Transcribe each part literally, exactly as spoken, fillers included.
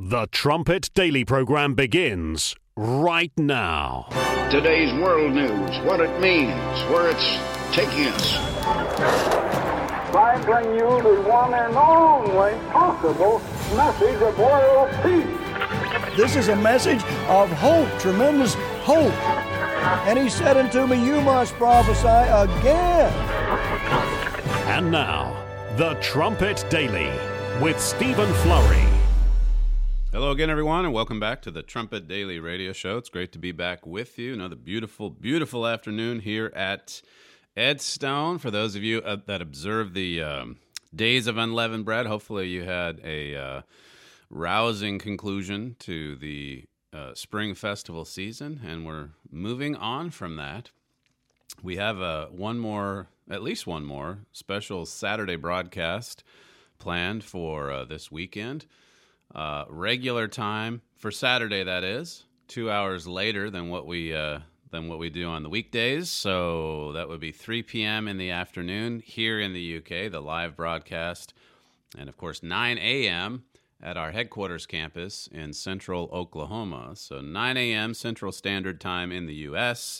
The Trumpet Daily program begins right now. Today's world news, what it means, where it's taking us. I bring you the one and only possible message of world peace. This is a message of hope, tremendous hope. And he said unto me, you must prophesy again. And now, The Trumpet Daily with Stephen Flurry. Hello again, everyone, and welcome back to the Trumpet Daily Radio Show. It's great to be back with you. Another beautiful, beautiful afternoon here at Edstone. For those of you uh, that observe the um, Days of Unleavened Bread, hopefully you had a uh, rousing conclusion to the uh, Spring Festival season, and we're moving on from that. We have uh, one more, at least one more, special Saturday broadcast planned for uh, this weekend. Uh, regular time for Saturday, that is, two hours later than what we uh, than what we do on the weekdays. So that would be three p.m. in the afternoon here in the U K, the live broadcast, and of course nine a.m. at our headquarters campus in Central Oklahoma. So nine a.m. Central Standard Time in the U S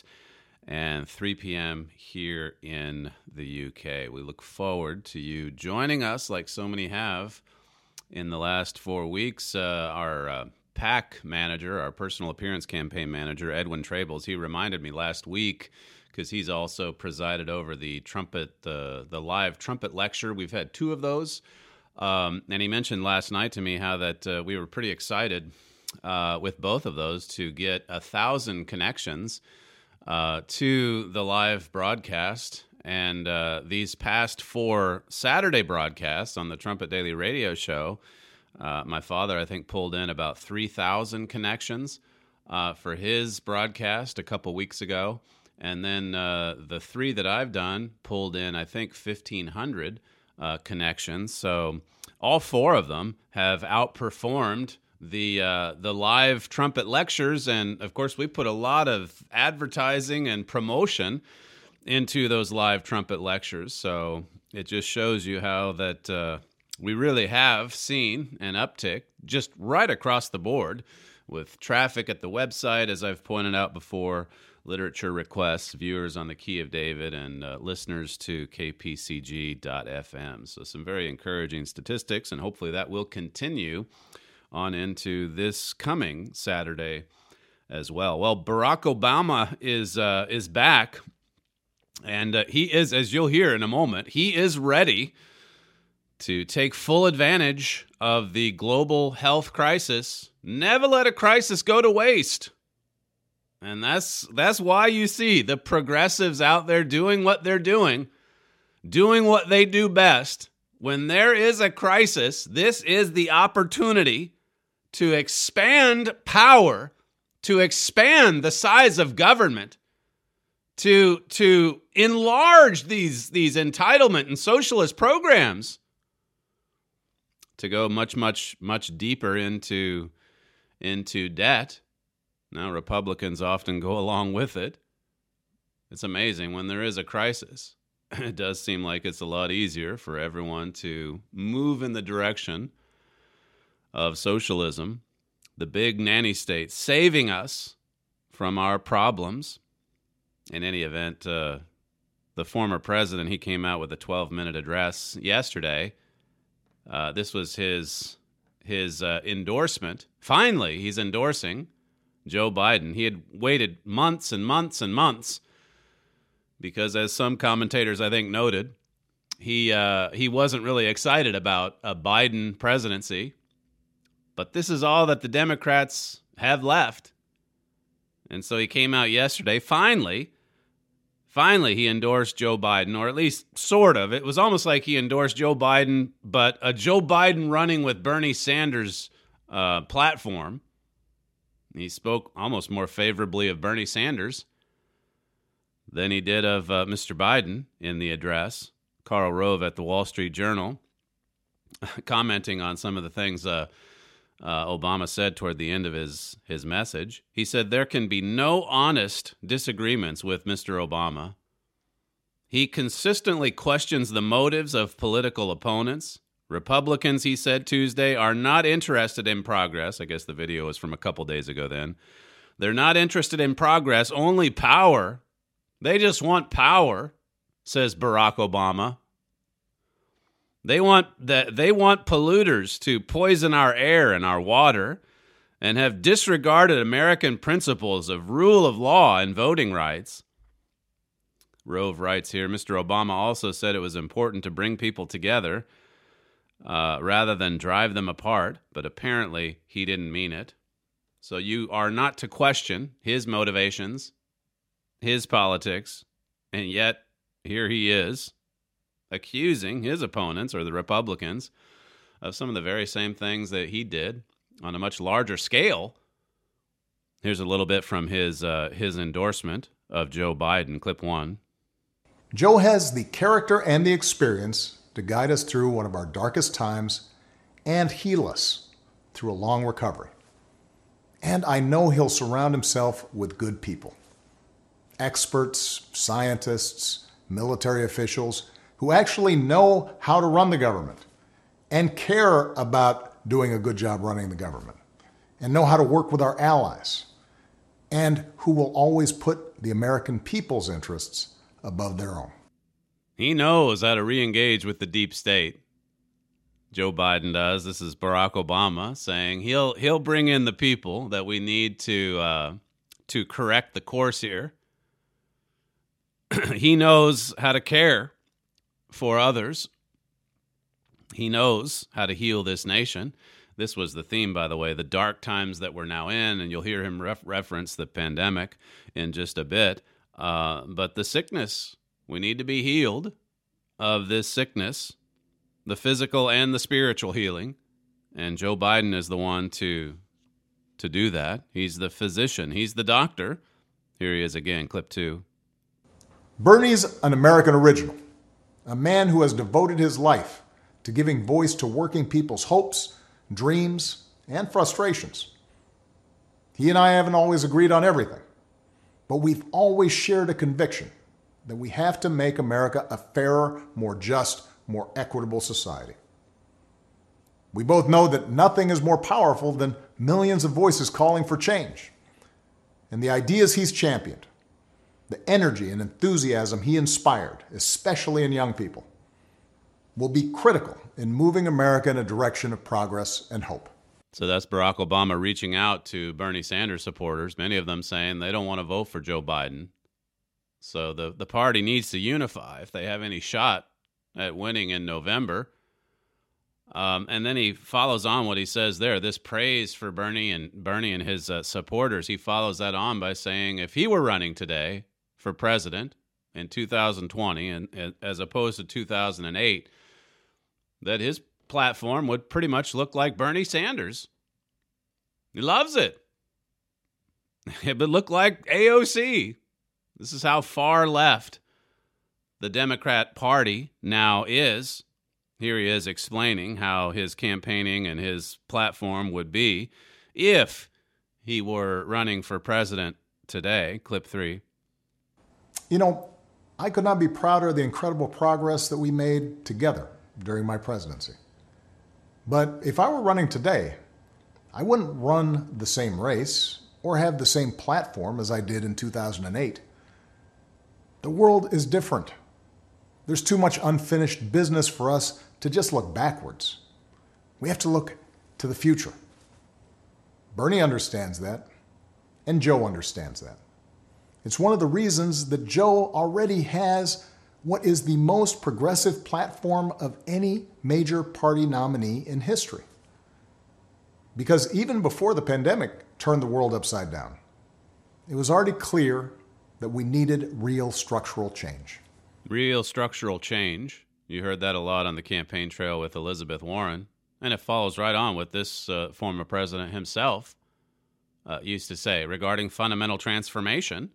and three p.m. here in the U K. We look forward to you joining us, like so many have in the last four weeks. Uh, our uh, PAC manager, our personal appearance campaign manager, Edwin Trables, he reminded me last week, because he's also presided over the trumpet, the the live trumpet lecture. We've had two of those, um, and he mentioned last night to me how that uh, we were pretty excited uh, with both of those to get a thousand connections uh, to the live broadcast. And uh, these past four Saturday broadcasts on the Trumpet Daily Radio Show, uh, my father, I think, pulled in about three thousand connections uh, for his broadcast a couple weeks ago. And then uh, the three that I've done pulled in, I think, fifteen hundred uh, connections. So all four of them have outperformed the uh, the live trumpet lectures. And, of course, we put a lot of advertising and promotion into those live trumpet lectures. So it just shows you how that uh, we really have seen an uptick just right across the board with traffic at the website, as I've pointed out before, literature requests, viewers on the Key of David, and uh, listeners to K P C G dot F M. So some very encouraging statistics, and hopefully that will continue on into this coming Saturday as well. Well, Barack Obama is uh, is back. And uh, he is, as you'll hear in a moment, he is ready to take full advantage of the global health crisis. Never let a crisis go to waste. And that's that's why you see the progressives out there doing what they're doing, doing what they do best. When there is a crisis, this is the opportunity to expand power, to expand the size of government, to to enlarge these these entitlement and socialist programs, to go much, much, much deeper into, into debt. Now, Republicans often go along with it. It's amazing. When there is a crisis, it does seem like it's a lot easier for everyone to move in the direction of socialism, the big nanny state, saving us from our problems. In any event, uh, the former president, he came out with a twelve-minute address yesterday. Uh, this was his his uh, endorsement. Finally, he's endorsing Joe Biden. He had waited months and months and months because, as some commentators, I think, noted, he uh, he wasn't really excited about a Biden presidency. But this is all that the Democrats have left. And so he came out yesterday, finally, Finally, he endorsed Joe Biden, or at least sort of. It was almost like he endorsed Joe Biden, but a Joe Biden running with Bernie Sanders uh, platform. He spoke almost more favorably of Bernie Sanders than he did of uh, Mister Biden in the address. Karl Rove at the Wall Street Journal commenting on some of the things uh, uh, Obama said toward the end of his, his message. He said there can be no honest disagreements with Mister Obama. He consistently questions the motives of political opponents, Republicans, he said Tuesday, are not interested in progress. I guess the video was from a couple days ago then. They're not interested in progress, only power. They just want power, says Barack Obama. They want that they want polluters to poison our air and our water and have disregarded American principles of rule of law and voting rights. Rove writes here, Mister Obama also said it was important to bring people together uh, rather than drive them apart, but apparently he didn't mean it. So you are not to question his motivations, his politics, and yet here he is accusing his opponents, or the Republicans, of some of the very same things that he did on a much larger scale. Here's a little bit from his uh, his endorsement of Joe Biden, clip one. Joe has the character and the experience to guide us through one of our darkest times and heal us through a long recovery. And I know he'll surround himself with good people. Experts, scientists, military officials who actually know how to run the government and care about doing a good job running the government and know how to work with our allies, and who will always put the American people's interests above their own. He knows how to re-engage with the deep state. Joe Biden does. This is Barack Obama saying he'll he'll bring in the people that we need to uh, to correct the course here. He knows how to care for others. He knows how to heal this nation. This was the theme, by the way, the dark times that we're now in, and you'll hear him ref- reference the pandemic in just a bit. Uh, but the sickness, we need to be healed of this sickness, the physical and the spiritual healing. And Joe Biden is the one to, to do that. He's the physician. He's the doctor. Here he is again, clip two. Bernie's an American original, a man who has devoted his life to giving voice to working people's hopes, dreams, and frustrations. He and I haven't always agreed on everything, but we've always shared a conviction that we have to make America a fairer, more just, more equitable society. We both know that nothing is more powerful than millions of voices calling for change. And the ideas he's championed, the energy and enthusiasm he inspired, especially in young people, will be critical in moving America in a direction of progress and hope. So that's Barack Obama reaching out to Bernie Sanders supporters, many of them saying they don't want to vote for Joe Biden. So the, the party needs to unify if they have any shot at winning in November. Um, and then he follows on what he says there, this praise for Bernie and Bernie and his uh, supporters. He follows that on by saying if he were running today for president in two thousand twenty, and, and as opposed to two thousand eight, that his platform would pretty much look like Bernie Sanders. He loves it. It would look like A O C. This is how far left the Democrat Party now is. Here he is explaining how his campaigning and his platform would be if he were running for president today. Clip three. You know, I could not be prouder of the incredible progress that we made together during my presidency. But if I were running today, I wouldn't run the same race or have the same platform as I did in two thousand eight. The world is different. There's too much unfinished business for us to just look backwards. We have to look to the future. Bernie understands that, and Joe understands that. It's one of the reasons that Joe already has what is the most progressive platform of any major party nominee in history. Because even before the pandemic turned the world upside down, it was already clear that we needed real structural change. Real structural change. You heard that a lot on the campaign trail with Elizabeth Warren. And it follows right on what this uh, former president himself uh, used to say regarding fundamental transformation.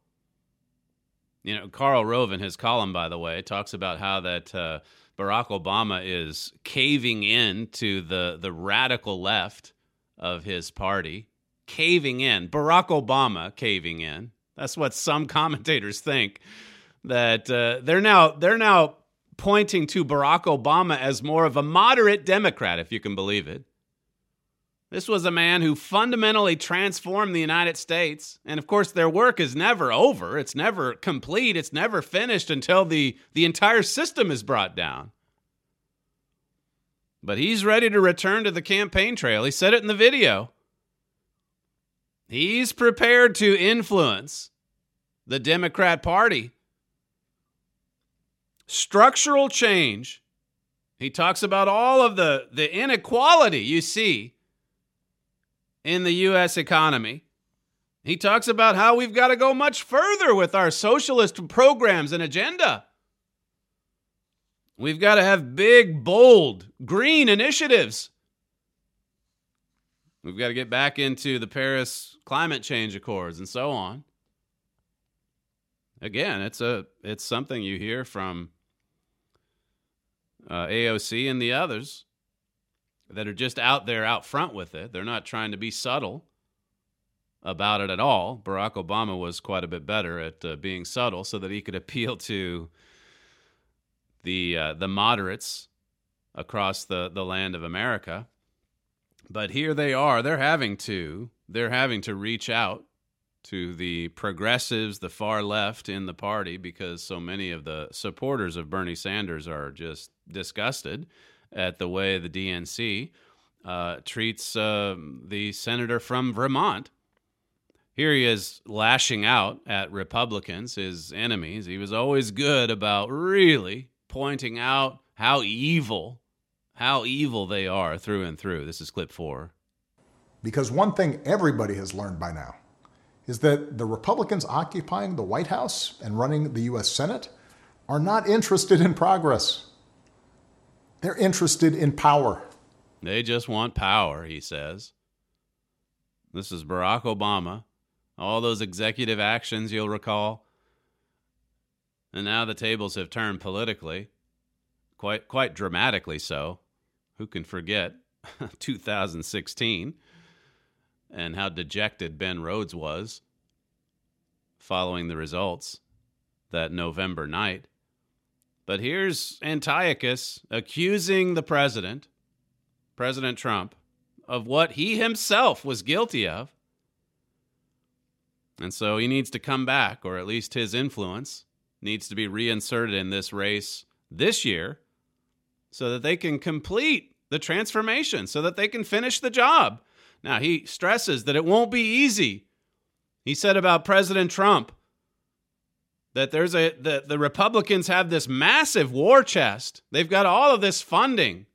You know, Karl Rove in his column, by the way, talks about how that uh, Barack Obama is caving in to the, the radical left of his party. Caving in. Barack Obama caving in. That's what some commentators think. That uh, they're now they're now pointing to Barack Obama as more of a moderate Democrat, if you can believe it. This was a man who fundamentally transformed the United States. And of course, their work is never over. It's never complete. It's never finished until the, the entire system is brought down. But he's ready to return to the campaign trail. He said it in the video. He's prepared to influence the Democrat Party. Structural change. He talks about all of the, the inequality you see in the U S economy. He talks about how we've got to go much further with our socialist programs and agenda. We've got to have big, bold, green initiatives. We've got to get back into the Paris climate change accords and so on. Again, it's a it's something you hear from uh, A O C and the others that are just out there out front with it. They're not trying to be subtle about it at all. Barack Obama was quite a bit better at uh, being subtle so that he could appeal to the uh, the moderates across the, the land of America. But here they are. They're having to. They're having to reach out to the progressives, the far left in the party, because so many of the supporters of Bernie Sanders are just disgusted at the way the D N C uh, treats uh, the senator from Vermont. Here he is lashing out at Republicans, his enemies. He was always good about really pointing out how evil, how evil they are through and through. This is clip four. Because one thing everybody has learned by now is that the Republicans occupying the White House and running the U S Senate are not interested in progress. They're interested in power. They just want power, he says. This is Barack Obama. All those executive actions you'll recall. And now the tables have turned politically. Quite quite dramatically so. Who can forget two thousand sixteen and how dejected Ben Rhodes was following the results that November night. But here's Antiochus accusing the president, President Trump, of what he himself was guilty of. And so he needs to come back, or at least his influence needs to be reinserted in this race this year so that they can complete the transformation, so that they can finish the job. Now, he stresses that it won't be easy. He said about President Trump that there's a the, the Republicans have this massive war chest. They've got all of this funding.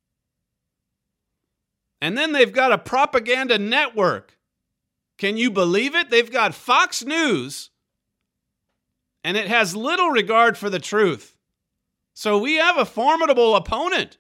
And then they've got a propaganda network. Can you believe it? They've got Fox News, and it has little regard for the truth. So we have a formidable opponent.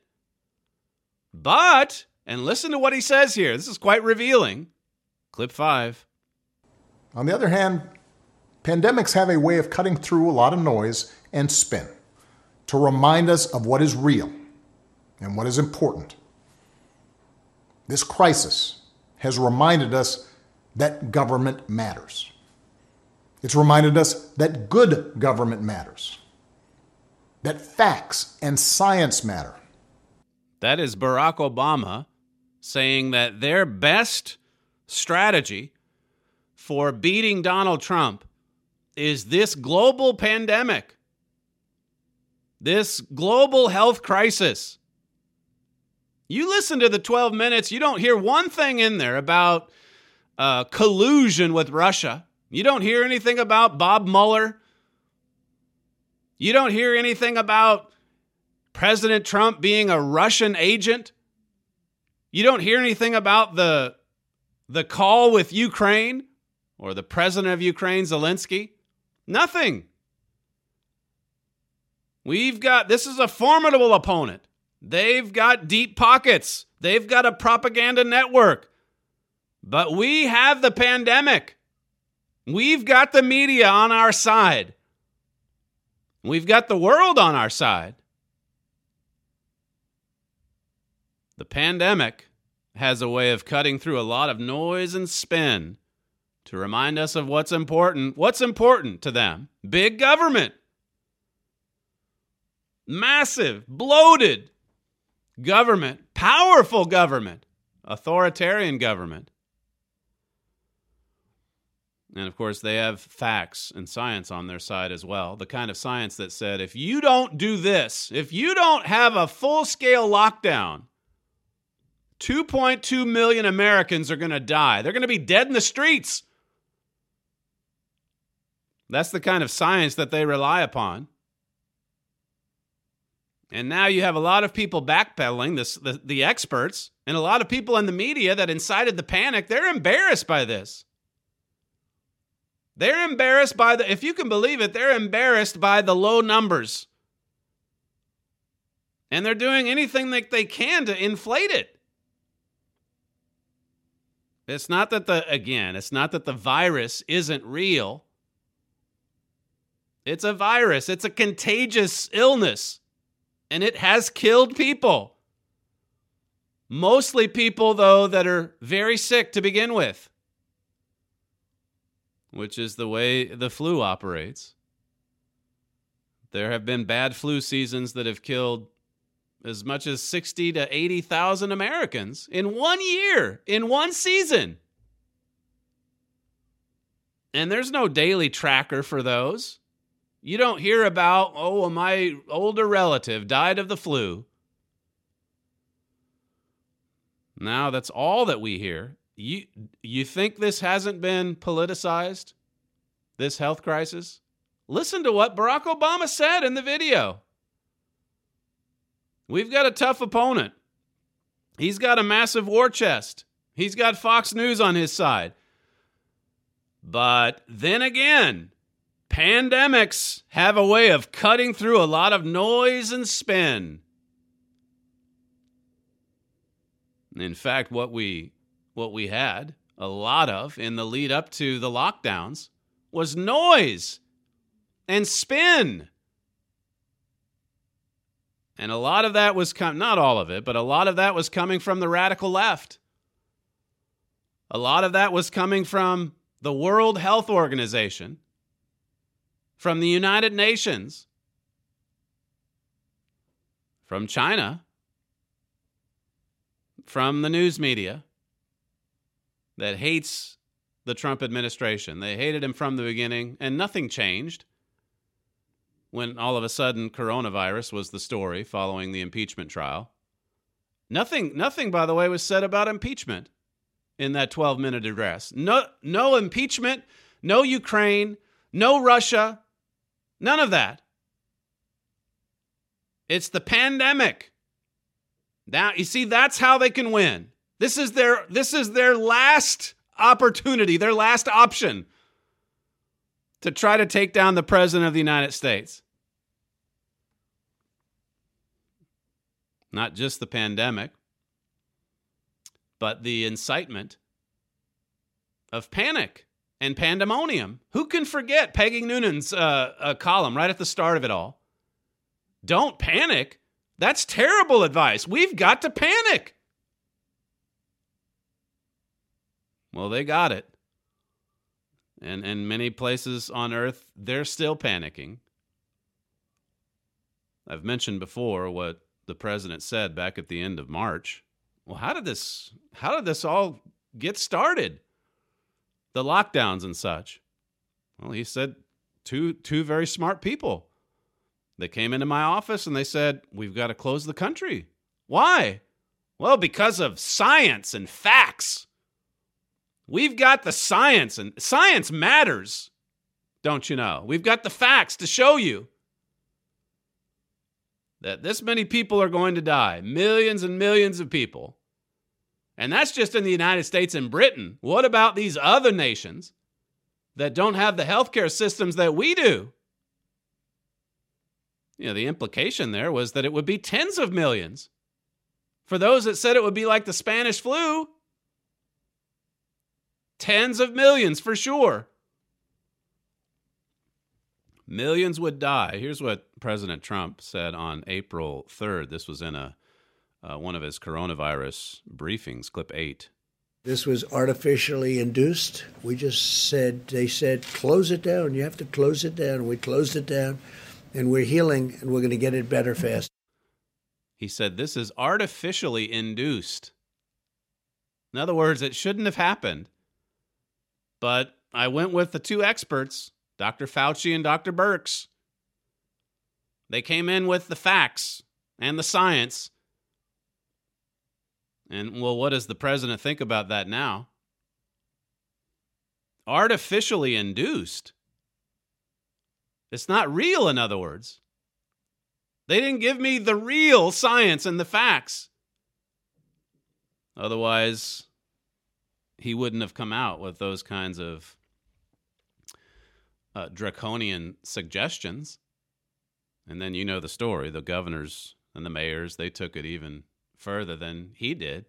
But, and listen to what he says here. This is quite revealing. Clip five. On the other hand, pandemics have a way of cutting through a lot of noise and spin to remind us of what is real and what is important. This crisis has reminded us that government matters. It's reminded us that good government matters, that facts and science matter. That is Barack Obama saying that their best strategy for beating Donald Trump is this global pandemic, this global health crisis. You listen to the twelve minutes, you don't hear one thing in there about uh, collusion with Russia. You don't hear anything about Bob Mueller. You don't hear anything about President Trump being a Russian agent. You don't hear anything about the, the call with Ukraine or the president of Ukraine, Zelensky. Nothing. We've got, this is a formidable opponent. They've got deep pockets. They've got a propaganda network. But we have the pandemic. We've got the media on our side. We've got the world on our side. The pandemic has a way of cutting through a lot of noise and spin to remind us of what's important. What's important to them? Big government. massive, bloated government, powerful government, authoritarian government. And of course, they have facts and science on their side as well. The kind of science that said, if you don't do this, if you don't have a full-scale lockdown, two point two million Americans are going to die. They're going to be dead in the streets. That's the kind of science that they rely upon. And now you have a lot of people backpedaling, this, the, the experts, and a lot of people in the media that incited the panic. They're embarrassed by this. They're embarrassed by the, if you can believe it, they're embarrassed by the low numbers. And they're doing anything that they can to inflate it. It's not that the, again, it's not that the virus isn't real. It's a virus. It's a contagious illness. And it has killed people. Mostly people, though, that are very sick to begin with. Which is the way the flu operates. There have been bad flu seasons that have killed as much as sixty to eighty thousand Americans in one year, in one season. And there's no daily tracker for those. You don't hear about, oh, my older relative died of the flu. Now that's all that we hear. You, you think this hasn't been politicized, this health crisis? Listen to what Barack Obama said in the video. We've got a tough opponent. He's got a massive war chest. He's got Fox News on his side. But then again, pandemics have a way of cutting through a lot of noise and spin. In fact, what we what we had a lot of in the lead up to the lockdowns was noise and spin. And a lot of that was, com- not all of it, but a lot of that was coming from the radical left. A lot of that was coming from the World Health Organization, from the United Nations, from China, from the news media that hates the Trump administration. They hated him from the beginning, and nothing changed when all of a sudden coronavirus was the story following the impeachment trial. Nothing, nothing, by the way, was said about impeachment in that twelve-minute address. No, no impeachment, no Ukraine, no Russia, none of that. It's the pandemic. Now, you see, that's how they can win. This is their, this is their last opportunity, their last option to try to take down the President of the United States. Not just the pandemic, but the incitement of panic and pandemonium. Who can forget Peggy Noonan's uh, uh, column right at the start of it all? Don't panic. That's terrible advice. We've got to panic. Well, they got it. And in many places on earth, they're still panicking. I've mentioned before what the president said back at the end of March. Well, how did this, how did this all get started? The lockdowns and such. Well, he said two, two very smart people. They came into my office and they said, we've got to close the country. Why? Well, because of science and facts. We've got the science, and science matters, don't you know? We've got the facts to show you that this many people are going to die, millions and millions of people. And that's just in the United States and Britain. What about these other nations that don't have the healthcare systems that we do? You know, the implication there was that it would be tens of millions. For those that said it would be like the Spanish flu, tens of millions for sure. Millions would die. Here's what President Trump said on April third. This was in a uh, one of his coronavirus briefings, clip eight. This was artificially induced. We just said, they said, close it down. You have to close it down. We closed it down. and we're healing, and we're going to get it better fast. He said this is artificially induced. In other words, it shouldn't have happened. But I went with the two experts, Doctor Fauci and Doctor Birx. They came in with the facts and the science. And, well, what does the president think about that now? Artificially induced. It's not real, in other words. They didn't give me the real science and the facts. Otherwise, he wouldn't have come out with those kinds of uh, draconian suggestions. And then you know the story. The governors and the mayors, they took it even further than he did.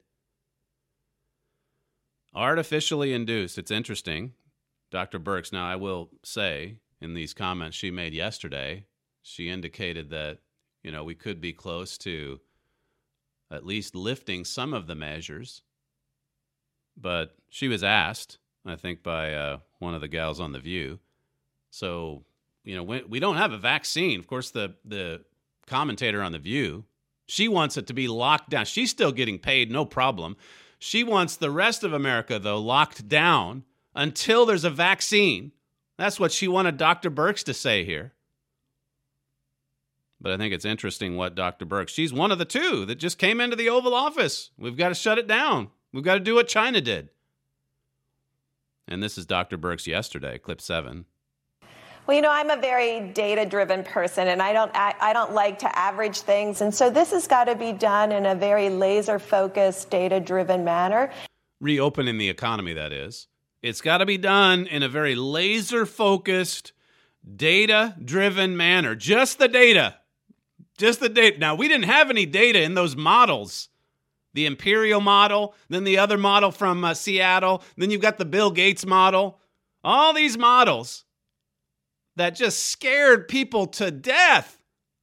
Artificially induced. It's interesting. Doctor Birx, now I will say, in these comments she made yesterday, she indicated that, you know, we could be close to at least lifting some of the measures. But she was asked, I think, by uh, one of the gals on The View. So, you know, we, we don't have a vaccine. Of course, the, the commentator on The View, she wants it to be locked down. She's still getting paid, no problem. She wants the rest of America, though, locked down until there's a vaccine. That's what she wanted Doctor Birx to say here. But I think it's interesting what Doctor Birx, she's one of the two that just came into the Oval Office. We've got to shut it down. We've got to do what China did. And this is Doctor Birx yesterday, clip seven. Well, you know, I'm a very data-driven person, and I don't I, I don't like to average things. And so this has got to be done in a very laser-focused, data-driven manner. Reopening the economy, that is. It's got to be done in a very laser-focused, data-driven manner. Just the data. Just the data. Now, we didn't have any data in those models. The Imperial model, then the other model from uh, Seattle, then you've got the Bill Gates model. All these models that just scared people to death.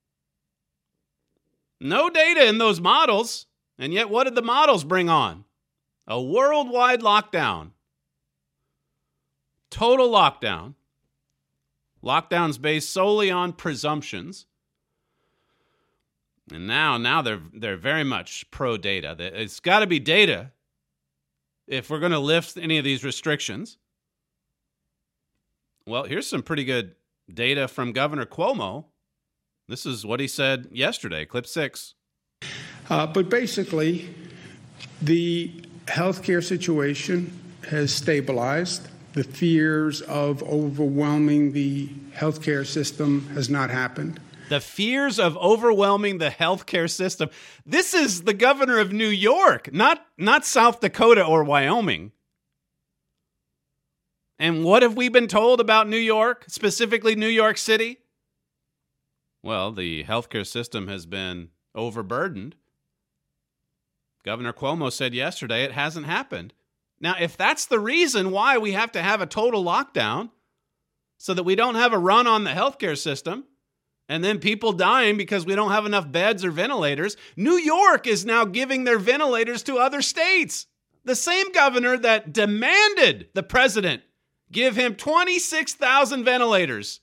No data in those models. And yet, what did the models bring on? A worldwide lockdown. Total lockdown. Lockdowns based solely on presumptions. And now, now they're they're very much pro-data. It's got to be data if we're going to lift any of these restrictions. Well, here's some pretty good data from Governor Cuomo. This is what he said yesterday, clip six. Uh, but basically, the healthcare situation has stabilized. The fears of overwhelming the healthcare system has not happened. The fears of overwhelming the healthcare system. This is the governor of New York, not, not South Dakota or Wyoming. And what have we been told about New York, specifically New York City? Well, the healthcare system has been overburdened. Governor Cuomo said yesterday it hasn't happened. Now, if that's the reason why we have to have a total lockdown, so that we don't have a run on the healthcare system, and then people dying because we don't have enough beds or ventilators, New York is now giving their ventilators to other states. The same governor that demanded the president give him twenty-six thousand ventilators.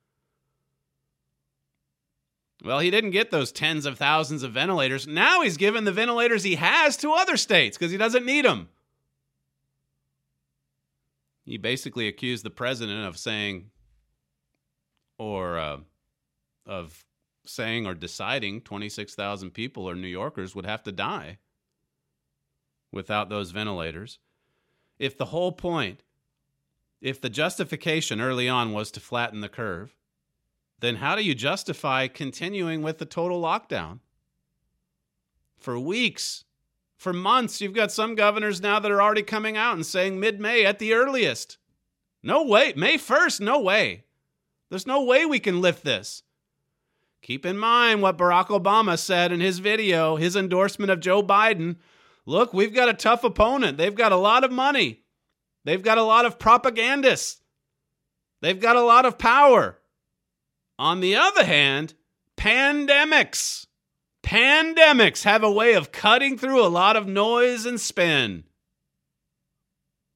Well, he didn't get those tens of thousands of ventilators. Now he's giving the ventilators he has to other states because he doesn't need them. He basically accused the president of saying, or uh, of saying or deciding twenty-six thousand people or New Yorkers would have to die without those ventilators. If the whole point, if the justification early on was to flatten the curve, then how do you justify continuing with the total lockdown? For weeks, for months, you've got some governors now that are already coming out and saying mid-May at the earliest. No way. May first, no way. There's no way we can lift this. Keep in mind what Barack Obama said in his video, his endorsement of Joe Biden. Look, we've got a tough opponent. They've got a lot of money. They've got a lot of propagandists. They've got a lot of power. On the other hand, pandemics. Pandemics have a way of cutting through a lot of noise and spin.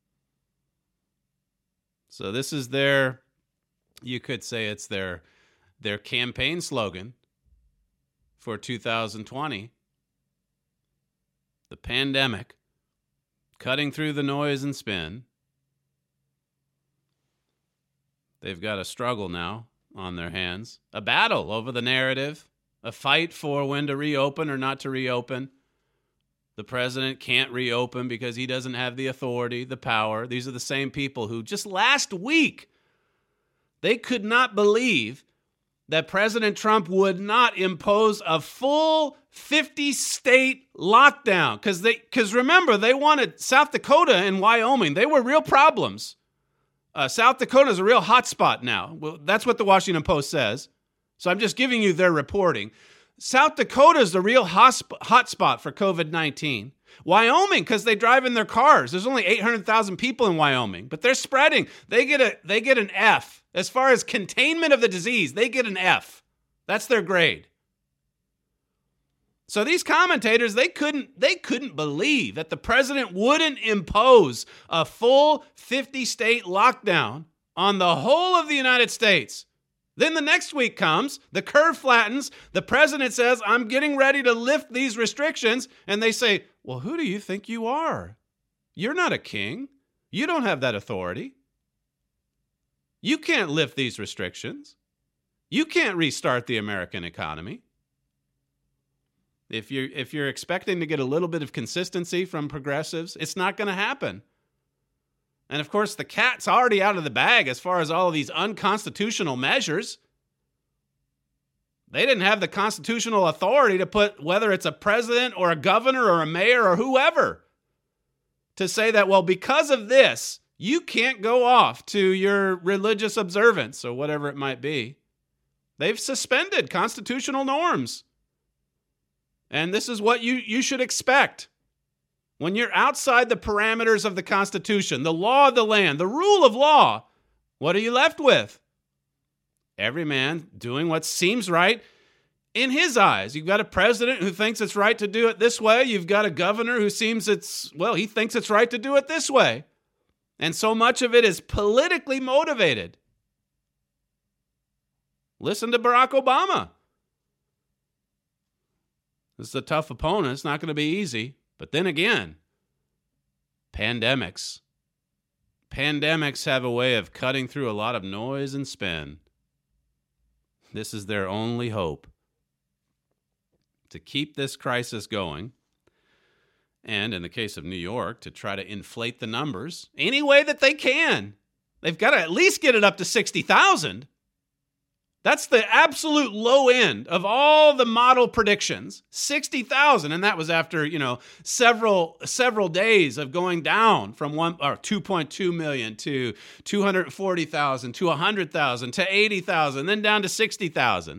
So this is their, you could say it's their their campaign slogan for two thousand twenty. The pandemic, cutting through the noise and spin. They've got a struggle now on their hands, a battle over the narrative, a fight for when to reopen or not to reopen. The president can't reopen because he doesn't have the authority, the power. These are the same people who just last week, they could not believe that President Trump would not impose a full fifty-state lockdown. Because they, because remember, they wanted South Dakota and Wyoming. They were real problems. Uh, South Dakota is a real hot spot now. Well, that's what the Washington Post says. So I'm just giving you their reporting. South Dakota is the real hot spot for covid nineteen. Wyoming, because they drive in their cars. There's only eight hundred thousand people in Wyoming, but they're spreading. They get a they get an F. As far as containment of the disease, they get an F. That's their grade. So these commentators, they couldn't they couldn't believe that the president wouldn't impose a full fifty-state lockdown on the whole of the United States. Then the next week comes, the curve flattens, the president says, I'm getting ready to lift these restrictions, and they say, well, who do you think you are? You're not a king. You don't have that authority. You can't lift these restrictions. You can't restart the American economy. If you're, if you're expecting to get a little bit of consistency from progressives, it's not going to happen. And of course, the cat's already out of the bag as far as all of these unconstitutional measures. They didn't have the constitutional authority to put, whether it's a president or a governor or a mayor or whoever, to say that, well, because of this, you can't go off to your religious observance or whatever it might be. They've suspended constitutional norms. And this is what you, you should expect. When you're outside the parameters of the Constitution, the law of the land, the rule of law, what are you left with? Every man doing what seems right in his eyes. You've got a president who thinks it's right to do it this way. You've got a governor who seems it's, well, he thinks it's right to do it this way. And so much of it is politically motivated. Listen to Barack Obama. This is a tough opponent. It's not going to be easy. But then again, pandemics. Pandemics have a way of cutting through a lot of noise and spin. This is their only hope. To keep this crisis going, and in the case of New York, to try to inflate the numbers any way that they can. They've got to at least get it up to sixty thousand. That's the absolute low end of all the model predictions, sixty thousand. And that was after, you know, several several days of going down from one or two point two million to two hundred forty thousand to one hundred thousand to eighty thousand, then down to sixty thousand.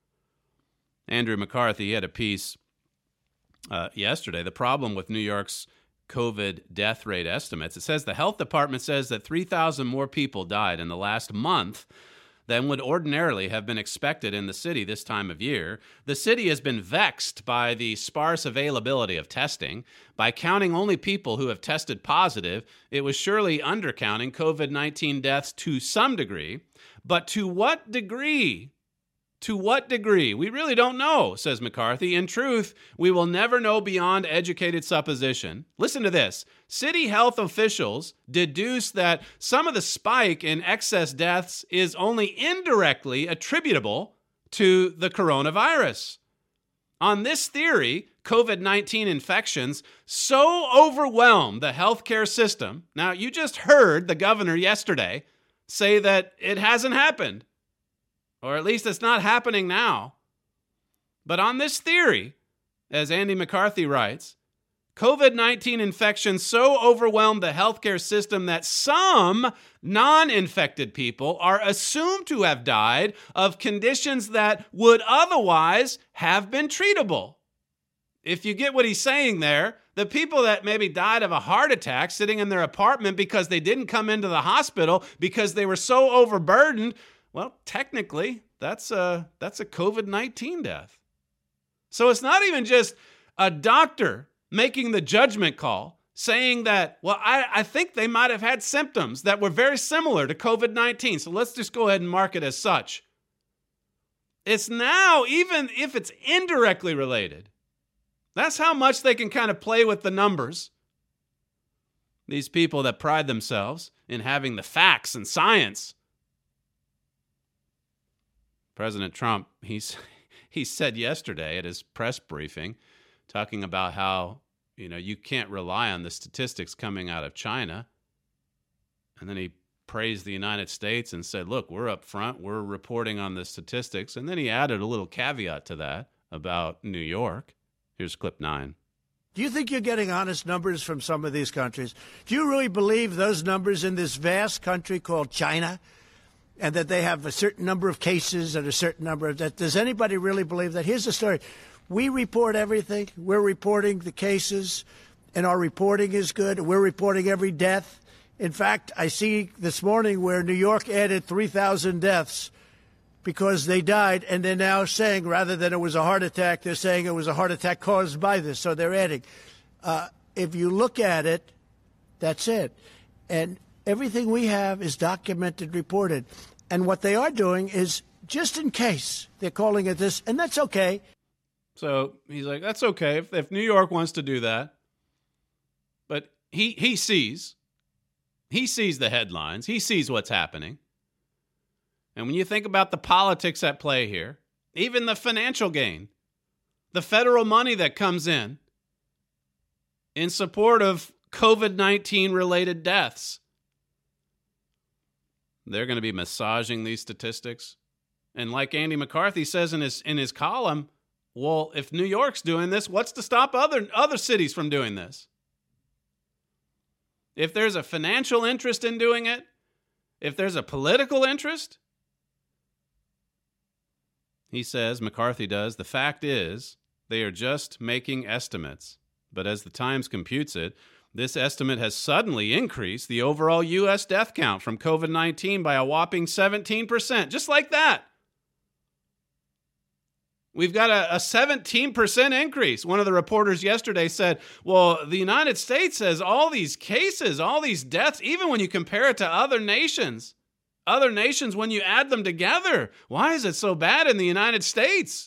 Andrew McCarthy had a piece uh, yesterday. The problem with New York's COVID death rate estimates, it says the health department says that three thousand more people died in the last month than would ordinarily have been expected in the city this time of year. The city has been vexed by the sparse availability of testing. By counting only people who have tested positive, it was surely undercounting COVID nineteen deaths to some degree. But to what degree? To what degree? We really don't know, says McCarthy. In truth, we will never know beyond educated supposition. Listen to this. City health officials deduce that some of the spike in excess deaths is only indirectly attributable to the coronavirus. On this theory, COVID nineteen infections so overwhelm the healthcare system. Now, you just heard the governor yesterday say that it hasn't happened. Or at least it's not happening now. But on this theory, as Andy McCarthy writes, COVID nineteen infections so overwhelmed the healthcare system that some non-infected people are assumed to have died of conditions that would otherwise have been treatable. If you get what he's saying there, the people that maybe died of a heart attack sitting in their apartment because they didn't come into the hospital because they were so overburdened, well, technically, that's a, that's a COVID nineteen death. So it's not even just a doctor making the judgment call, saying that, well, I, I think they might have had symptoms that were very similar to COVID nineteen, so let's just go ahead and mark it as such. It's now, even if it's indirectly related. That's how much they can kind of play with the numbers. These people that pride themselves in having the facts and science. President Trump, he's, he said yesterday at his press briefing, talking about how, you know, you can't rely on the statistics coming out of China. And then he praised the United States and said, look, we're up front, we're reporting on the statistics. And then he added a little caveat to that about New York. Here's clip nine. Do you think you're getting honest numbers from some of these countries? Do you really believe those numbers in this vast country called China, and that they have a certain number of cases and a certain number of that? Does anybody really believe that? Here's the story. We report everything. We're reporting the cases, and our reporting is good. We're reporting every death. In fact, I see this morning where New York added three thousand deaths because they died, and they're now saying, rather than it was a heart attack, they're saying it was a heart attack caused by this. So they're adding. Uh, if you look at it, that's it. And everything we have is documented, reported. And what they are doing is, just in case, they're calling it this, and that's okay. So he's like, that's okay if, if New York wants to do that. But he he sees. He sees the headlines. He sees what's happening. And when you think about the politics at play here, even the financial gain, the federal money that comes in in support of COVID nineteen related deaths, they're going to be massaging these statistics. And like Andy McCarthy says in his in his column, well, if New York's doing this, what's to stop other other cities from doing this? If there's a financial interest in doing it, if there's a political interest, he says, McCarthy does, the fact is they are just making estimates. But as the Times computes it, this estimate has suddenly increased the overall U S death count from COVID nineteen by a whopping seventeen percent, just like that. We've got a, a seventeen percent increase. One of the reporters yesterday said, well, the United States has all these cases, all these deaths, even when you compare it to other nations. Other nations, when you add them together, why is it so bad in the United States?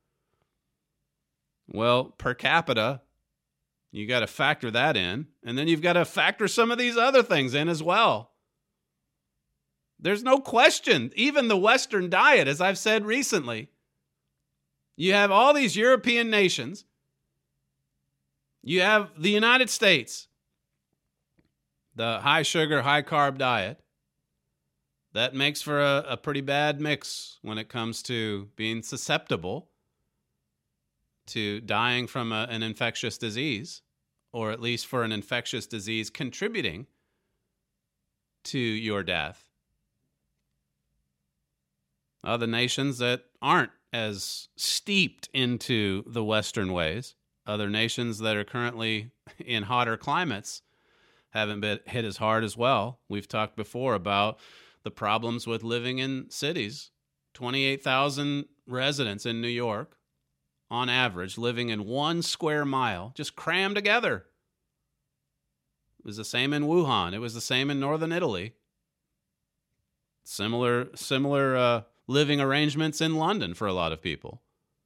Well, per capita, you got to factor that in. And then you've got to factor some of these other things in as well. There's no question, even the Western diet, as I've said recently, you have all these European nations. You have the United States, the high sugar, high carb diet. That makes for a, a pretty bad mix when it comes to being susceptible to dying from a, an infectious disease, or at least for an infectious disease contributing to your death. Other nations that aren't as steeped into the Western ways, other nations that are currently in hotter climates, haven't been hit as hard as well. We've talked before about the problems with living in cities. twenty-eight thousand residents in New York, on average, living in one square mile, just crammed together. It was the same in Wuhan. It was the same in northern Italy. Similar, similar uh, living arrangements in London for a lot of people.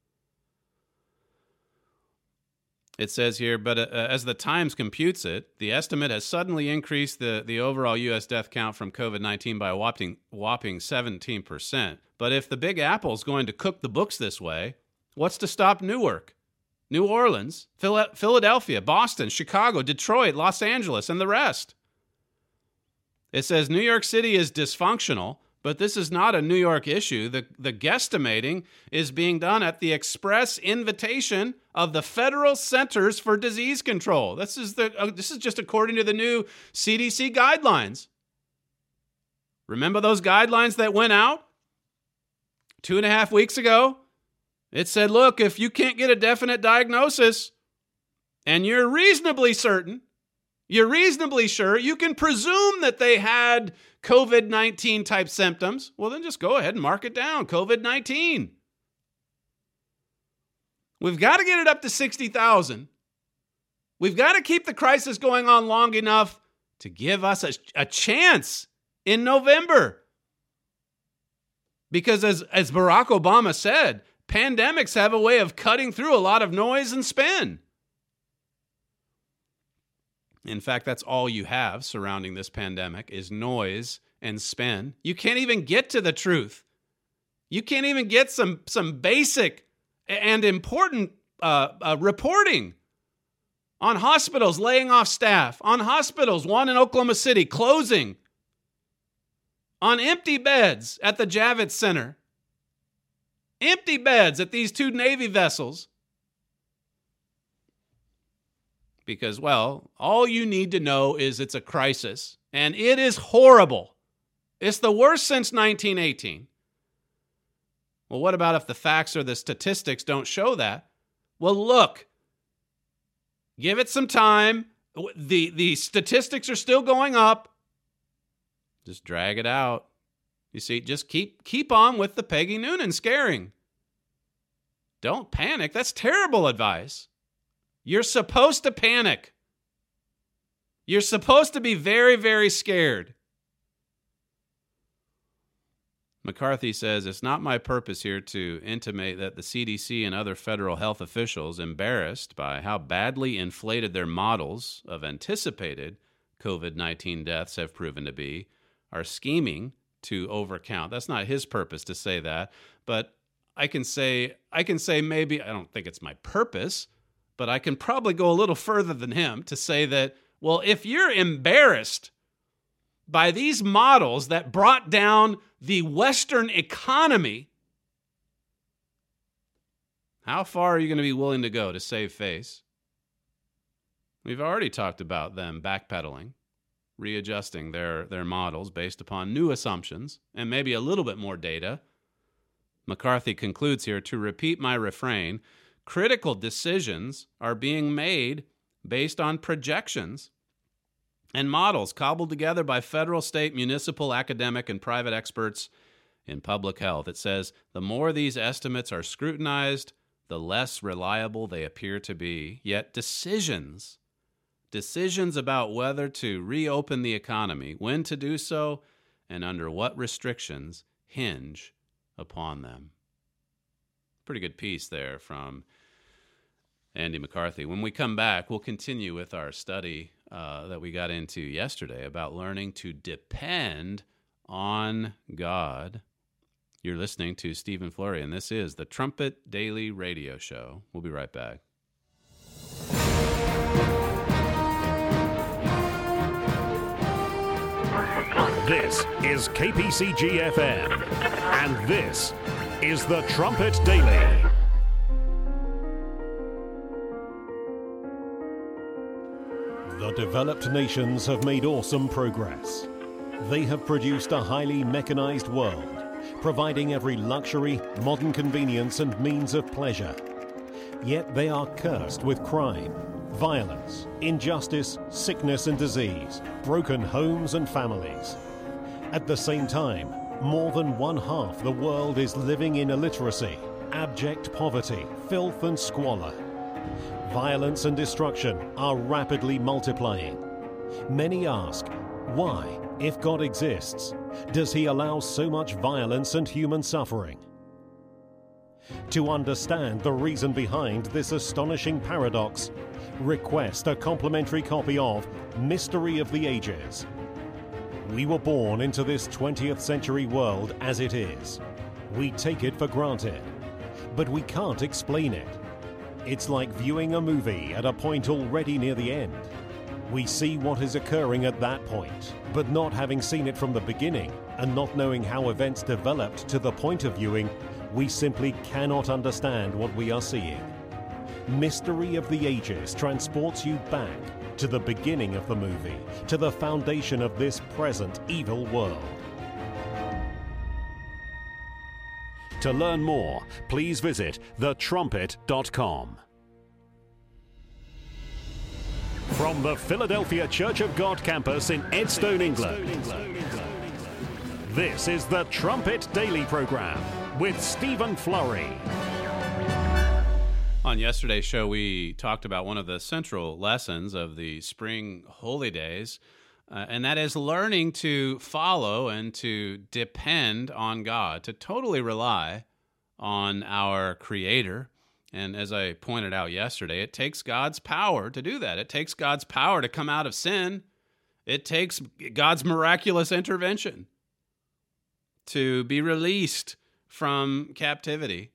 It says here, but uh, as the Times computes it, the estimate has suddenly increased the, the overall U S death count from COVID nineteen by a whopping, whopping seventeen percent. But if the Big Apple's going to cook the books this way, what's to stop Newark, New Orleans, Phil- Philadelphia, Boston, Chicago, Detroit, Los Angeles, and the rest? It says New York City is dysfunctional, but this is not a New York issue. The, the guesstimating is being done at the express invitation of the Federal Centers for Disease Control. This is the uh, this is just according to the new C D C guidelines. Remember those guidelines that went out two and a half weeks ago? It said, look, if you can't get a definite diagnosis and you're reasonably certain, you're reasonably sure, you can presume that they had COVID nineteen type symptoms, well, then just go ahead and mark it down, COVID nineteen. We've got to get it up to sixty thousand. We've got to keep the crisis going on long enough to give us a, a chance in November. Because as, as Barack Obama said, pandemics have a way of cutting through a lot of noise and spin. In fact, that's all you have surrounding this pandemic is noise and spin. You can't even get to the truth. You can't even get some, some basic and important uh, uh, reporting on hospitals laying off staff, on hospitals, one in Oklahoma City, closing, on empty beds at the Javits Center, empty beds at these two Navy vessels. Because, well, all you need to know is it's a crisis, and it is horrible. It's the worst since nineteen eighteen. Well, what about if the facts or the statistics don't show that? Well, look, give it some time. The, the statistics are still going up. Just drag it out. You see, just keep keep on with the Peggy Noonan scaring. Don't panic. That's terrible advice. You're supposed to panic. You're supposed to be very, very scared. McCarthy says, it's not my purpose here to intimate that the C D C and other federal health officials, embarrassed by how badly inflated their models of anticipated COVID nineteen deaths have proven to be, are scheming to overcount. That's not his purpose to say that, but I can say, I can say maybe, I don't think it's my purpose, but I can probably go a little further than him to say that, well, if you're embarrassed by these models that brought down the Western economy, how far are you going to be willing to go to save face? We've already talked about them backpedaling, readjusting their, their models based upon new assumptions and maybe a little bit more data. McCarthy concludes here, to repeat my refrain, critical decisions are being made based on projections and models cobbled together by federal, state, municipal, academic, and private experts in public health. It says the more these estimates are scrutinized, the less reliable they appear to be. Yet decisions, decisions about whether to reopen the economy, when to do so, and under what restrictions hinge upon them. Pretty good piece there from Andy McCarthy. When we come back, we'll continue with our study uh, that we got into yesterday about learning to depend on God. You're listening to Stephen Flurry, and this is the Trumpet Daily Radio Show. We'll be right back. This is K P C G F M, and this is the Trumpet Daily. The developed nations have made awesome progress. They have produced a highly mechanized world, providing every luxury, modern convenience, and means of pleasure. Yet they are cursed with crime, violence, injustice, sickness and disease, broken homes and families. At the same time, more than one half the world is living in illiteracy, abject poverty, filth and squalor. Violence and destruction are rapidly multiplying. Many ask, why, if God exists, does he allow so much violence and human suffering? To understand the reason behind this astonishing paradox, request a complimentary copy of Mystery of the Ages. We were born into this twentieth century world as it is. We take it for granted, but we can't explain it. It's like viewing a movie at a point already near the end. We see what is occurring at that point, but not having seen it from the beginning and not knowing how events developed to the point of viewing, we simply cannot understand what we are seeing. Mystery of the Ages transports you back to the beginning of the movie, to the foundation of this present evil world. To learn more, please visit the trumpet dot com. From the Philadelphia Church of God campus in Edstone, England, this is the Trumpet Daily Program with Stephen Flurry. On yesterday's show, we talked about one of the central lessons of the spring holy days, Uh, and that is learning to follow and to depend on God, to totally rely on our Creator. And as I pointed out yesterday, it takes God's power to do that. It takes God's power to come out of sin. It takes God's miraculous intervention to be released from captivity.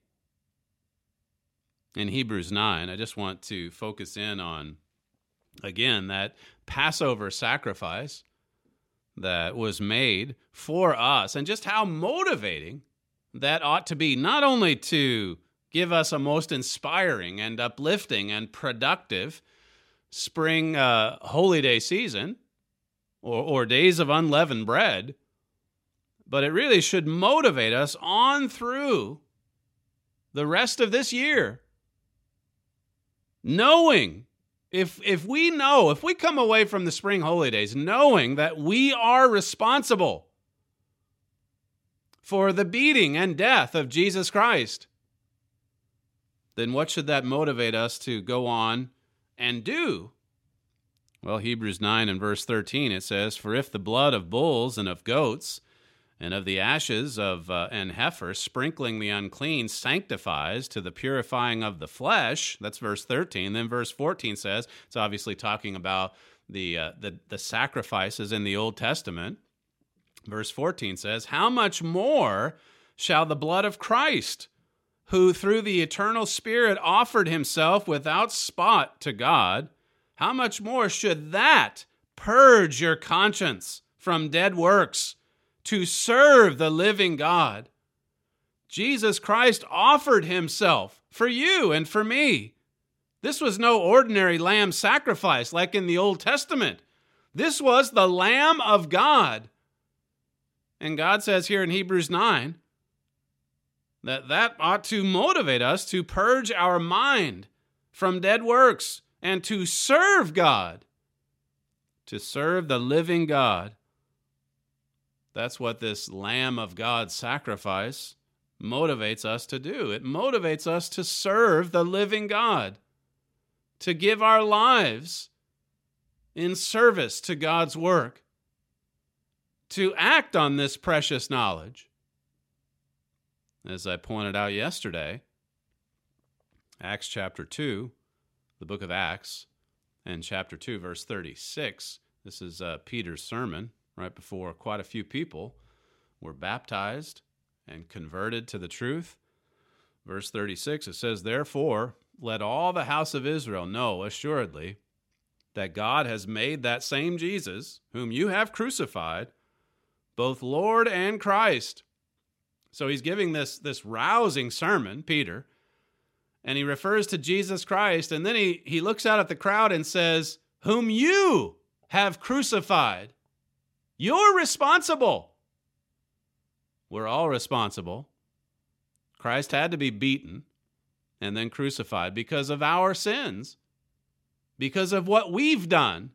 In Hebrews nine, I just want to focus in on, again, that Passover sacrifice that was made for us, and just how motivating that ought to be, not only to give us a most inspiring and uplifting and productive spring uh, holy day season or, or days of unleavened bread, but it really should motivate us on through the rest of this year. Knowing, if if we know, if we come away from the spring holy days knowing that we are responsible for the beating and death of Jesus Christ, then what should that motivate us to go on and do? Well, Hebrews nine and verse thirteen, it says, "For if the blood of bulls and of goats and of the ashes of uh, and heifer, sprinkling the unclean, sanctifies to the purifying of the flesh," that's verse thirteen. Then verse fourteen says, it's obviously talking about the, uh, the, the sacrifices in the Old Testament. Verse fourteen says, "How much more shall the blood of Christ, who through the eternal Spirit offered himself without spot to God, how much more should that purge your conscience from dead works to serve the living God?" Jesus Christ offered himself for you and for me. This was no ordinary lamb sacrifice like in the Old Testament. This was the Lamb of God. And God says here in Hebrews nine that that ought to motivate us to purge our mind from dead works and to serve God, to serve the living God. That's what this Lamb of God sacrifice motivates us to do. It motivates us to serve the living God, to give our lives in service to God's work, to act on this precious knowledge. As I pointed out yesterday, Acts chapter two, the book of Acts, and chapter two, verse thirty-six, this is uh, Peter's sermon, right before quite a few people were baptized and converted to the truth. Verse thirty-six, it says, "Therefore, let all the house of Israel know assuredly that God has made that same Jesus, whom you have crucified, both Lord and Christ." So he's giving this, this rousing sermon, Peter, and he refers to Jesus Christ, and then he, he looks out at the crowd and says, "Whom you have crucified." You're responsible. We're all responsible. Christ had to be beaten and then crucified because of our sins, because of what we've done.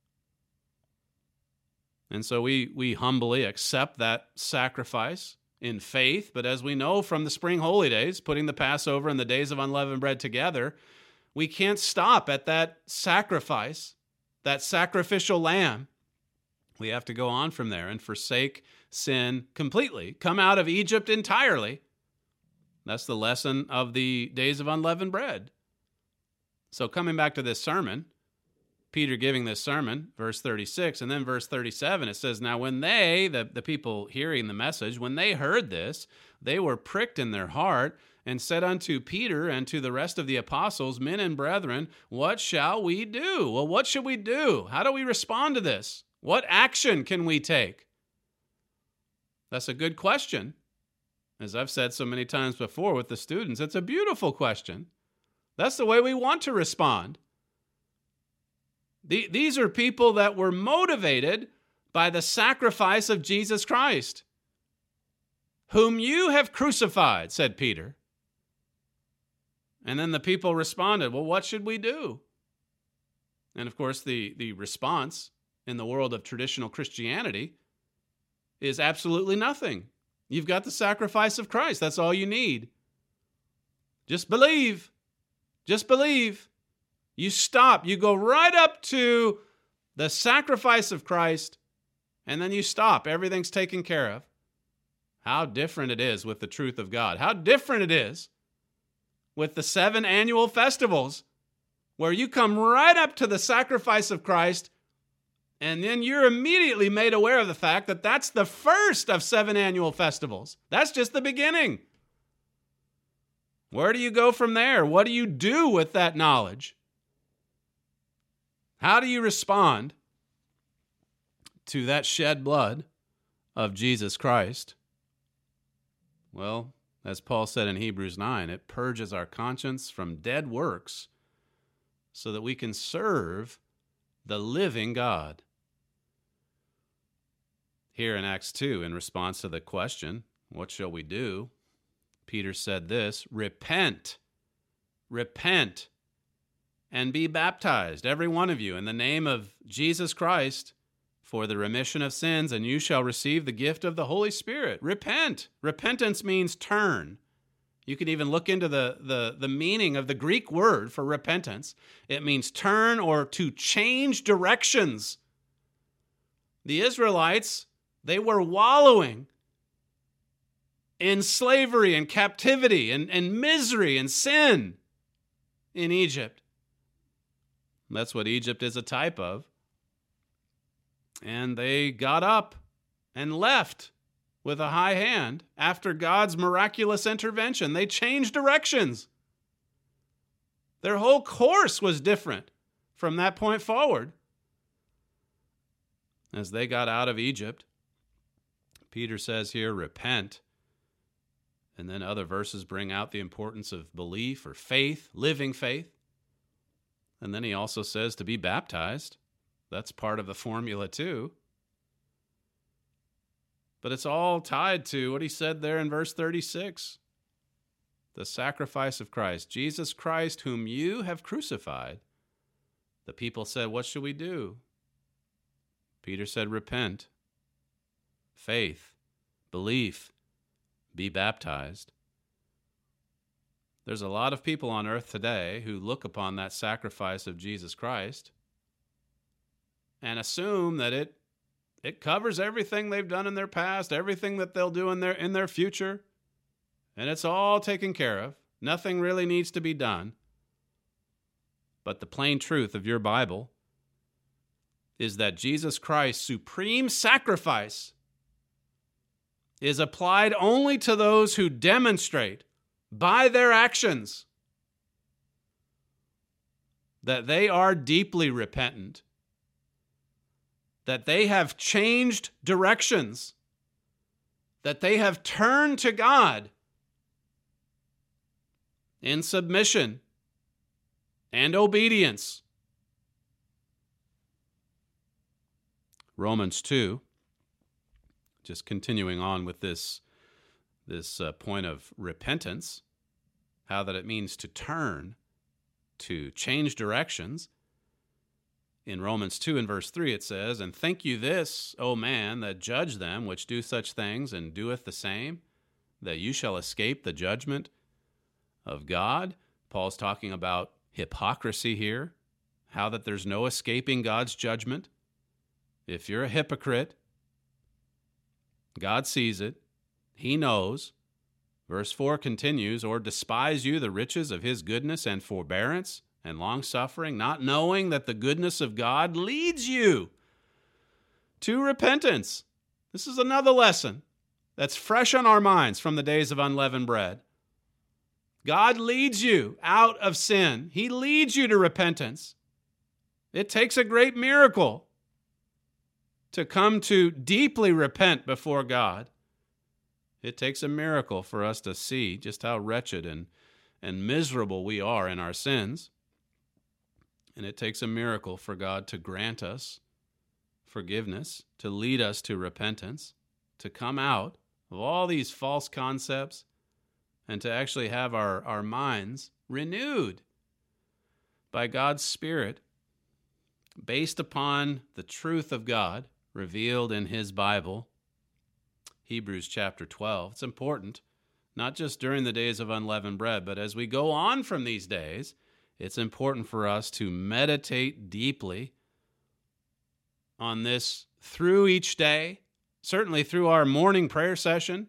And so we, we humbly accept that sacrifice in faith. But as we know from the spring holy days, putting the Passover and the days of unleavened bread together, we can't stop at that sacrifice, that sacrificial lamb. We have to go on from there and forsake sin completely, come out of Egypt entirely. That's the lesson of the days of unleavened bread. So coming back to this sermon, Peter giving this sermon, verse thirty-six, and then verse thirty-seven, it says, "Now when they," the, the people hearing the message, "when they heard this, they were pricked in their heart and said unto Peter and to the rest of the apostles, 'Men and brethren, what shall we do?'" Well, what should we do? How do we respond to this? What action can we take? That's a good question. As I've said so many times before with the students, it's a beautiful question. That's the way we want to respond. The, these are people that were motivated by the sacrifice of Jesus Christ, "Whom you have crucified," said Peter. And then the people responded, "Well, what should we do?" And of course, the, the response in the world of traditional Christianity is absolutely nothing. You've got the sacrifice of Christ. That's all you need. Just believe. Just believe. You stop. You go right up to the sacrifice of Christ, and then you stop. Everything's taken care of. How different it is with the truth of God. How different it is with the seven annual festivals, where you come right up to the sacrifice of Christ, and then you're immediately made aware of the fact that that's the first of seven annual festivals. That's just the beginning. Where do you go from there? What do you do with that knowledge? How do you respond to that shed blood of Jesus Christ? Well, as Paul said in Hebrews nine, it purges our conscience from dead works so that we can serve the living God. Here in Acts two, in response to the question, what shall we do? Peter said this, repent, repent, and be baptized, every one of you, in the name of Jesus Christ, for the remission of sins, and you shall receive the gift of the Holy Spirit. Repent. Repentance means turn. You can even look into the, the, the meaning of the Greek word for repentance. It means turn or to change directions. The Israelites, they were wallowing in slavery and captivity and, and misery and sin in Egypt. That's what Egypt is a type of. And they got up and left with a high hand after God's miraculous intervention. They changed directions. Their whole course was different from that point forward. As they got out of Egypt, Peter says here, repent. And then other verses bring out the importance of belief or faith, living faith. And then he also says to be baptized. That's part of the formula too. But it's all tied to what he said there in verse thirty-six. The sacrifice of Christ, Jesus Christ, whom you have crucified. The people said, what should we do? Peter said, repent, faith, belief, be baptized. There's a lot of people on earth today who look upon that sacrifice of Jesus Christ and assume that it it covers everything they've done in their past, everything that they'll do in their in their future, and it's all taken care of. Nothing really needs to be done. But the plain truth of your Bible is that Jesus Christ's supreme sacrifice is applied only to those who demonstrate by their actions that they are deeply repentant, that they have changed directions, that they have turned to God in submission and obedience. Romans two, just continuing on with this, this uh, point of repentance, how that it means to turn, to change directions. In Romans two and verse three it says, and think you this, O man, that judge them which do such things, and doeth the same, that you shall escape the judgment of God. Paul's talking about hypocrisy here, how that there's no escaping God's judgment. If you're a hypocrite, God sees it. He knows. Verse four continues, or despise you the riches of his goodness and forbearance and long-suffering, not knowing that the goodness of God leads you to repentance. This is another lesson that's fresh on our minds from the days of unleavened bread. God leads you out of sin. He leads you to repentance. It takes a great miracle to come to deeply repent before God. It takes a miracle for us to see just how wretched and, and miserable we are in our sins. And it takes a miracle for God to grant us forgiveness, to lead us to repentance, to come out of all these false concepts, and to actually have our, our minds renewed by God's Spirit based upon the truth of God revealed in his Bible. Hebrews chapter twelve. It's important, not just during the days of unleavened bread, but as we go on from these days, it's important for us to meditate deeply on this through each day, certainly through our morning prayer session,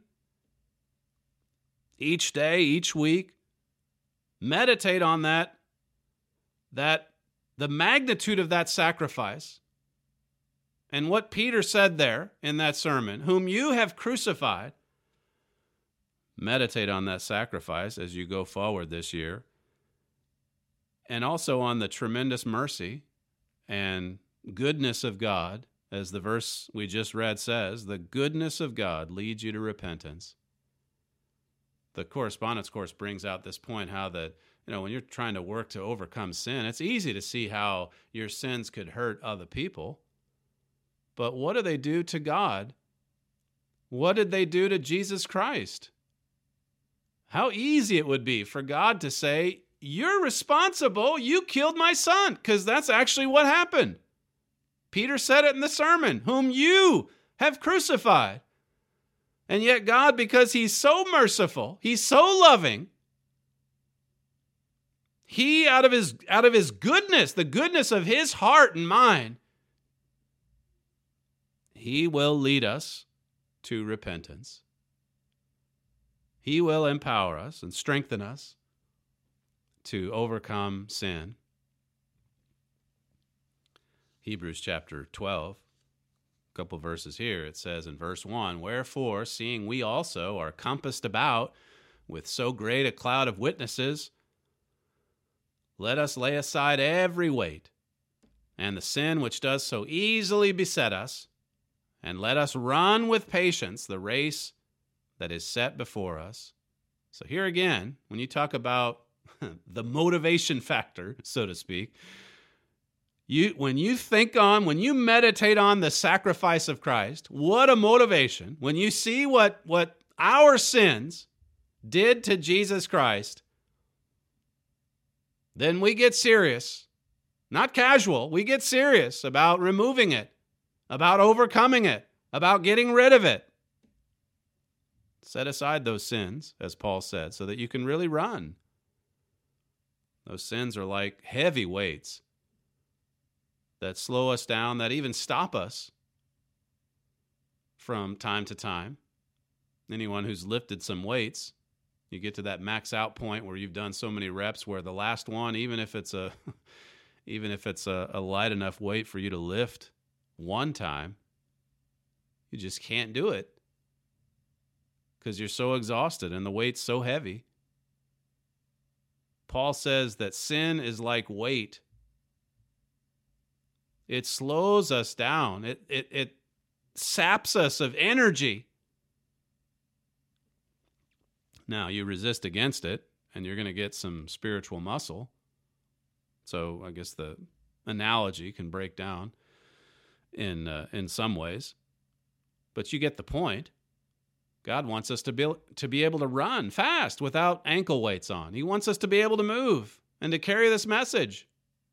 each day, each week. Meditate on that, that the magnitude of that sacrifice and what Peter said there in that sermon, whom you have crucified. Meditate on that sacrifice as you go forward this year, and also on the tremendous mercy and goodness of God, as the verse we just read says, the goodness of God leads you to repentance. The correspondence course brings out this point, how that, you know, when you're trying to work to overcome sin, it's easy to see how your sins could hurt other people. But what do they do to God? What did they do to Jesus Christ? How easy it would be for God to say, you're responsible, you killed my son, because that's actually what happened. Peter said it in the sermon, whom you have crucified. And yet God, because he's so merciful, he's so loving, he, out of his, out of his goodness, the goodness of his heart and mind, he will lead us to repentance. He will empower us and strengthen us to overcome sin. Hebrews chapter twelve, a couple verses here, it says in verse one, wherefore, seeing we also are compassed about with so great a cloud of witnesses, let us lay aside every weight and the sin which does so easily beset us, and let us run with patience the race that is set before us. So here again, when you talk about the motivation factor, so to speak, You, when you think on, when you meditate on the sacrifice of Christ, what a motivation. When you see what, what our sins did to Jesus Christ, then we get serious, not casual. We get serious about removing it, about overcoming it, about getting rid of it. Set aside those sins, as Paul said, so that you can really run. Those sins are like heavy weights that slow us down, that even stop us from time to time. Anyone who's lifted some weights, you get to that max out point where you've done so many reps where the last one, even if it's a even if it's a, a light enough weight for you to lift one time, you just can't do it because you're so exhausted and the weight's so heavy. Paul says that sin is like weight. It slows us down. It, it, it saps us of energy. Now, you resist against it, and you're going to get some spiritual muscle. So I guess the analogy can break down in uh, in some ways. But you get the point. God wants us to be, to be able to run fast without ankle weights on. He wants us to be able to move and to carry this message.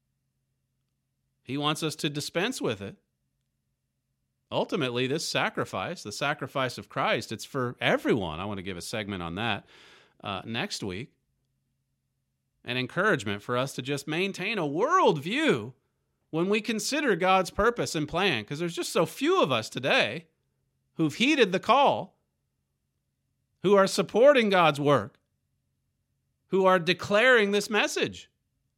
He wants us to dispense with it. Ultimately, this sacrifice, the sacrifice of Christ, it's for everyone. I want to give a segment on that uh, next week. An encouragement for us to just maintain a worldview when we consider God's purpose and plan, because there's just so few of us today who've heeded the call, who are supporting God's work, who are declaring this message.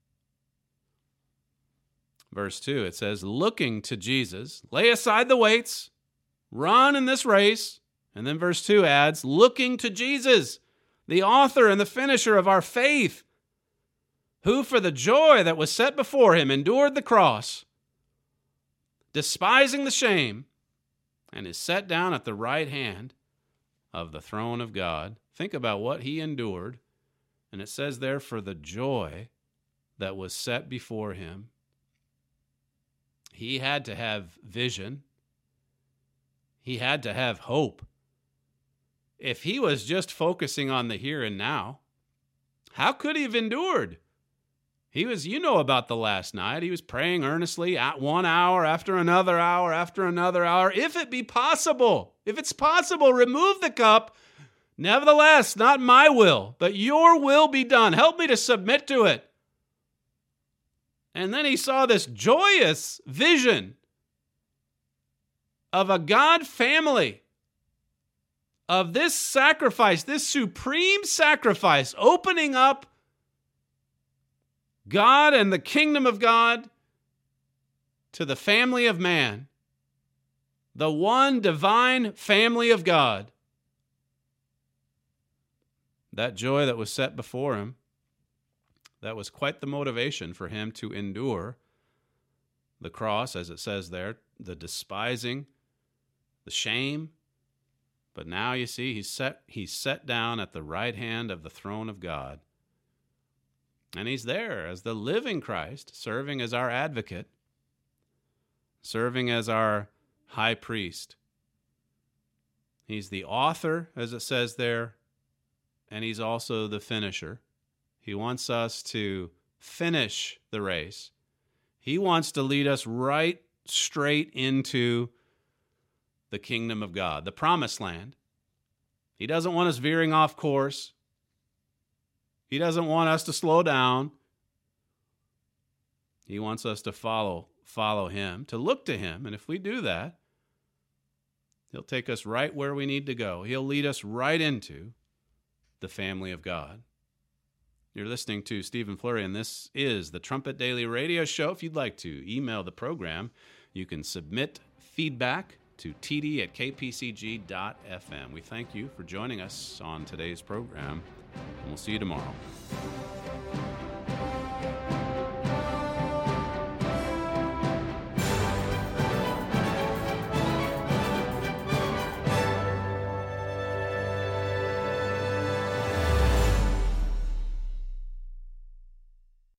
Verse two, it says, looking to Jesus, lay aside the weights, run in this race. And then verse two adds, looking to Jesus, the author and the finisher of our faith, who for the joy that was set before him endured the cross, despising the shame, and is set down at the right hand of the throne of God. Think about what he endured. And it says there, for the joy that was set before him. He had to have vision. He had to have hope. If he was just focusing on the here and now, how could he have endured? He was, you know about the last night. He was praying earnestly at one hour after another hour after another hour. If it be possible, if it's possible, remove the cup. Nevertheless, not my will, but your will be done. Help me to submit to it. And then he saw this joyous vision of a God family, of this sacrifice, this supreme sacrifice, opening up God and the kingdom of God to the family of man, the one divine family of God. That joy that was set before him, that was quite the motivation for him to endure the cross, as it says there, the despising, the shame. But now you see he's set, he's set down at the right hand of the throne of God. And he's there as the living Christ, serving as our advocate, serving as our high priest. He's the author, as it says there, and he's also the finisher. He wants us to finish the race. He wants to lead us right straight into the kingdom of God, the promised land. He doesn't want us veering off course. He doesn't want us to slow down. He wants us to follow, follow him, to look to him. And if we do that, he'll take us right where we need to go. He'll lead us right into the family of God. You're listening to Stephen Flurry, and this is the Trumpet Daily Radio Show. If you'd like to email the program, you can submit feedback to t d at k p c g dot f m. We thank you for joining us on today's program, and we'll see you tomorrow.